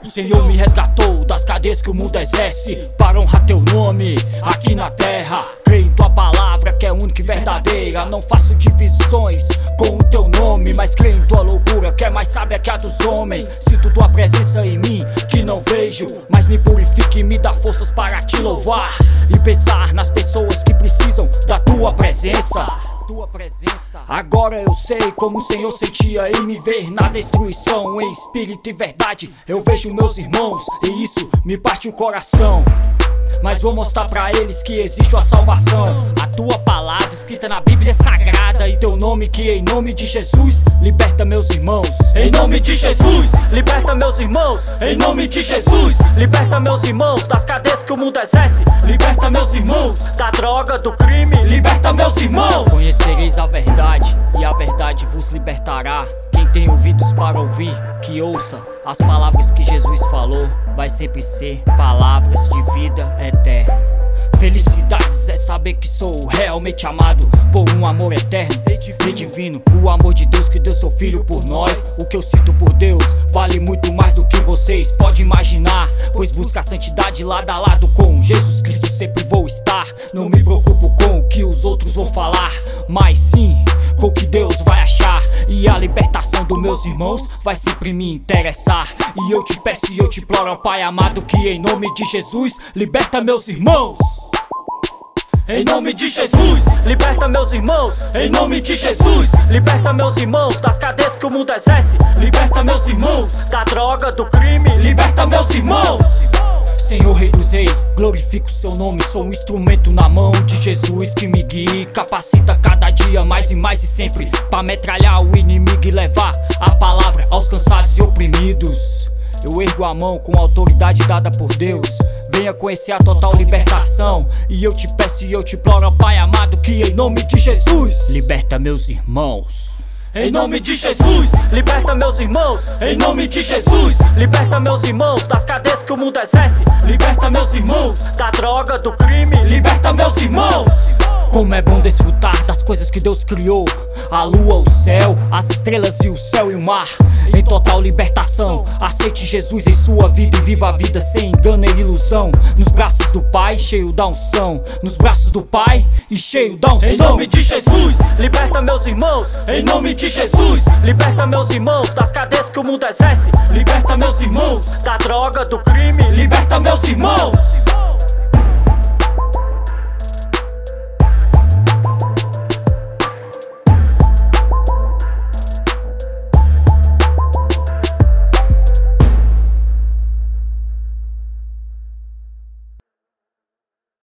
O Senhor me resgatou das cadeias que o mundo exerce para honrar teu nome aqui na terra. Creio em tua palavra que é única e verdadeira. Não faço divisões com o teu nome, mas creio em tua loucura que é mais sábia que a dos homens. Sinto tua presença em mim que não vejo, mas me purifica e me dá forças para te louvar e pensar nas pessoas que precisam da tua presença. Agora eu sei como o Senhor sentia em me ver na destruição. Em espírito e verdade eu vejo meus irmãos e isso me parte o coração. Mas vou mostrar pra eles que existe a salvação. A tua palavra escrita na Bíblia é sagrada, e teu nome que em nome de Jesus liberta meus irmãos. Em nome de Jesus, liberta meus irmãos. Em nome de Jesus, liberta meus irmãos das cadeias que o mundo exerce. Liberta meus irmãos da droga, do crime. Liberta meus irmãos. Conhecereis a verdade e a verdade vos libertará. Quem tem ouvidos para ouvir, que ouça as palavras que Jesus falou. Vai sempre ser palavras de vida eterna. Felicidades é saber que sou realmente amado por um amor eterno e divino. O amor de Deus que deu seu filho por nós. O que eu sinto por Deus vale muito mais do que vocês podem imaginar, pois busca a santidade lado a lado com Jesus Cristo sempre vou estar. Não me preocupo com o que os outros vão falar, mas sim com o que Deus vai achar. E a libertação dos meus irmãos vai sempre me interessar. E eu te peço e eu te imploro, Pai amado, que em nome de Jesus liberta meus irmãos. Em nome de Jesus, liberta meus irmãos. Em nome de Jesus, liberta meus irmãos das cadeias que o mundo exerce. Liberta meus irmãos da droga, do crime. Liberta meus irmãos. Senhor Rei dos Reis, glorifico o seu nome. Sou um instrumento na mão de Jesus que me guia e capacita cada dia mais e mais e sempre pra metralhar o inimigo e levar a palavra aos cansados e oprimidos. Eu ergo a mão com a autoridade dada por Deus. Venha conhecer a total libertação. E eu te peço e eu te imploro, Pai amado, que em nome de Jesus liberta meus irmãos. Em nome de Jesus, liberta meus irmãos. Em nome de Jesus, liberta meus irmãos das cadeias que o mundo exerce. Liberta meus irmãos da droga, do crime. Liberta meus irmãos. Como é bom desfrutar das coisas que Deus criou: a lua, o céu, as estrelas e o céu e o mar. Em total libertação, aceite Jesus em sua vida e viva a vida sem engano e ilusão. Nos braços do Pai, cheio da unção. Nos braços do Pai e cheio da unção. Em nome de Jesus, liberta meus irmãos. Em nome de Jesus, liberta meus irmãos das cadeias que o mundo exerce. Liberta meus irmãos da droga, do crime. Liberta meus irmãos.